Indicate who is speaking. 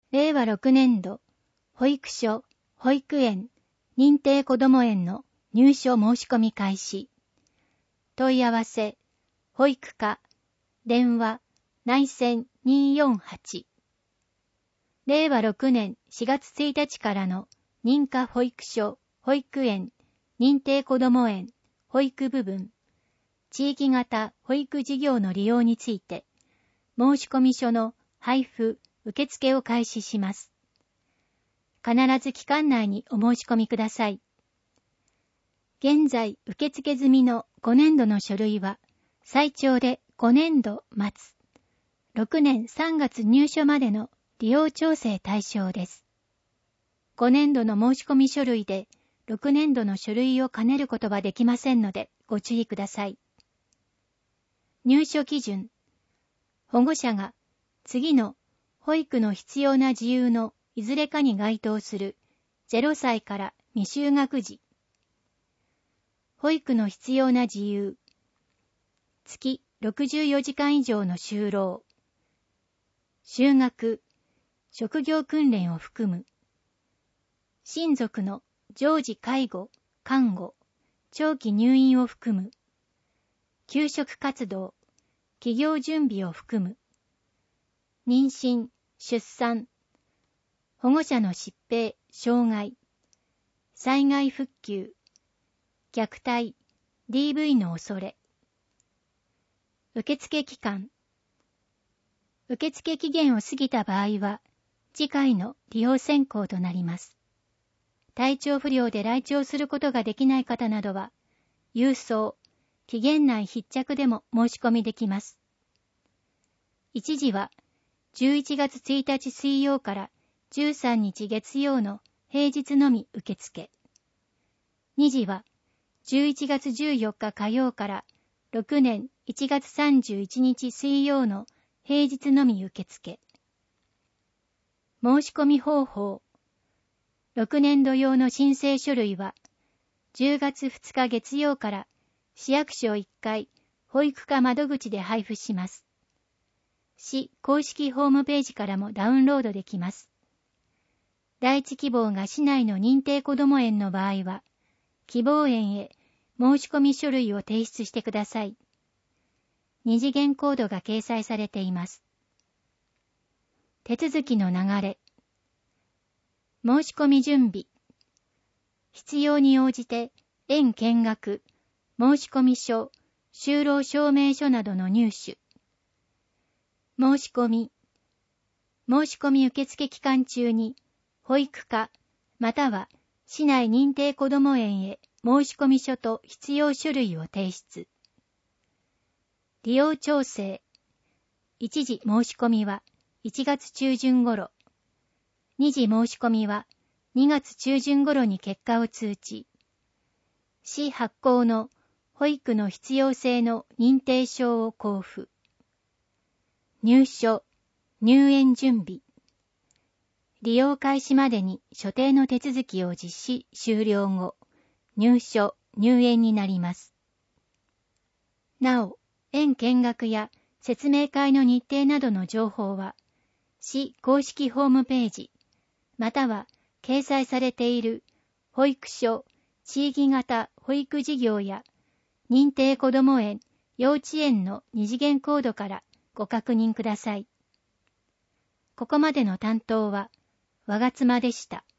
Speaker 1: 令和6年度、保育所、保育園、認定こども園の入所申し込み開始。問い合わせ、保育課、電話、内線248。令和6年4月1日からの認可保育所、保育園、認定こども園、保育部分、地域型保育事業の利用について、申込書の配布、受付を開始します。必ず期間内にお申し込みください。現在受付済みの5年度の書類は、最長で5年度末、6年3月入所までの利用調整対象です。5年度の申込書類で、6年度の書類を兼ねることはできませんので、ご注意ください。入所基準。保護者が次の保育の必要な自由のいずれかに該当する0歳から未就学児。保育の必要な自由。月64時間以上の就労。就学、職業訓練を含む。親族の常時介護、看護、長期入院を含む。給食活動、企業準備を含む。妊娠、出産。保護者の疾病、障害。災害復旧。虐待、DV の恐れ。受付期間。受付期限を過ぎた場合は、次回の利用選考となります。体調不良で来庁することができない方などは、郵送、期限内必着でも申し込みできます。1時は、11月1日水曜から13日月曜の平日のみ受付。2時は、11月14日火曜から6年1月31日水曜の平日のみ受付。申し込み方法。6年度用の申請書類は、10月2日月曜から市役所1階保育課窓口で配布します。市公式ホームページからもダウンロードできます。第一希望が市内の認定こども園の場合は、希望園へ申し込み書類を提出してください。二次元コードが掲載されています。手続きの流れ。申し込み準備。必要に応じて、園見学、申込書、就労証明書などの入手。申し込み受付期間中に、保育課、または市内認定こども園へ申込書と必要書類を提出。利用調整。一時申し込みは1月中旬頃。二次申し込みは2月中旬頃に結果を通知。市発行の保育の必要性の認定証を交付。入所、入園準備。利用開始までに所定の手続きを実施終了後、入所、入園になります。なお、園見学や説明会の日程などの情報は、市公式ホームページ、または掲載されている保育所、地域型保育事業や認定こども園、幼稚園の二次元コードからご確認ください。ここまでの担当は、我妻でした。